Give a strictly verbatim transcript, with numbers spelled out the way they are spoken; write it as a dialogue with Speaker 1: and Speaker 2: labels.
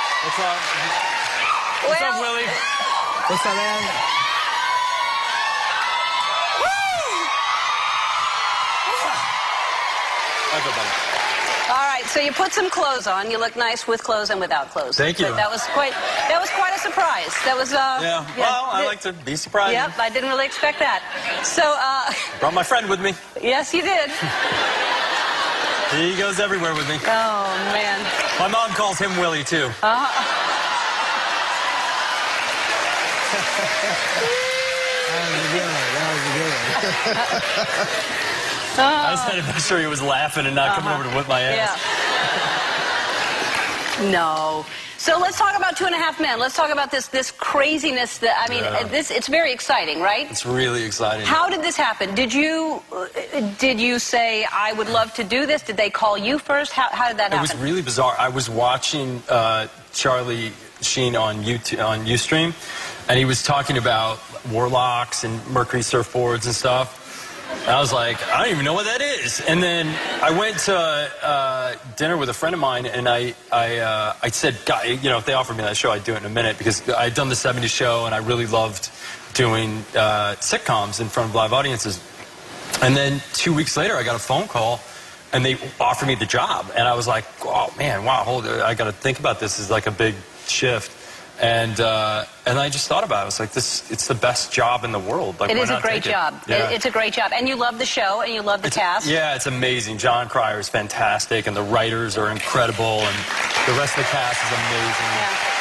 Speaker 1: What's up? What's
Speaker 2: well,
Speaker 1: up, Willie?
Speaker 3: What's up, man?
Speaker 1: Everybody.
Speaker 2: all right, so you put some clothes on. You look nice with clothes and without clothes.
Speaker 1: Thank you.
Speaker 2: But that was quite. That was quite a surprise. That was. Uh,
Speaker 1: Yeah. Well, I like to be surprised.
Speaker 2: Yep, I didn't really expect that. So, uh,
Speaker 1: Brought my friend with me.
Speaker 2: yes, you did.
Speaker 1: He goes everywhere with me.
Speaker 2: Oh man.
Speaker 1: My mom calls him Willie too.
Speaker 2: Uh,
Speaker 3: That was a good one. That was a good one.
Speaker 1: I just had to make sure he was laughing and not
Speaker 2: Uh-huh.
Speaker 1: coming over to whip my ass.
Speaker 2: Yeah. No. So let's talk about Two and a Half Men. Let's talk about this this craziness. That I mean,
Speaker 1: Yeah.
Speaker 2: this it's very exciting, right?
Speaker 1: It's really exciting.
Speaker 2: How did this happen? Did you uh, did you say I would love to do this? Did they call you first? How how did that
Speaker 1: It
Speaker 2: happen?
Speaker 1: was really bizarre. I was watching uh, Charlie Sheen on YouTube, on Ustream, and he was talking about Warlocks and Mercury surfboards and stuff. And I was like, I don't even know what that is. And then I went to uh, dinner with a friend of mine, and I I, uh, I said, God, you know, if they offered me that show, I'd do it in a minute, because I had done the seventies show, and I really loved doing uh, sitcoms in front of live audiences. And then two weeks later, I got a phone call, and they offered me the job. And I was like, oh, man, wow, hold it. I got to think about this. It's like a big shift. And uh, and I just thought about it. I was like, this, it's the best job in the world. Like,
Speaker 2: It
Speaker 1: why
Speaker 2: is a
Speaker 1: not
Speaker 2: great
Speaker 1: take it?
Speaker 2: job.
Speaker 1: Yeah.
Speaker 2: It, it's a great job. And you love the show, and you love the
Speaker 1: It's-
Speaker 2: cast.
Speaker 1: Yeah, it's amazing. John Cryer is fantastic, and the writers are incredible, and the rest of the cast is amazing.
Speaker 2: Yeah.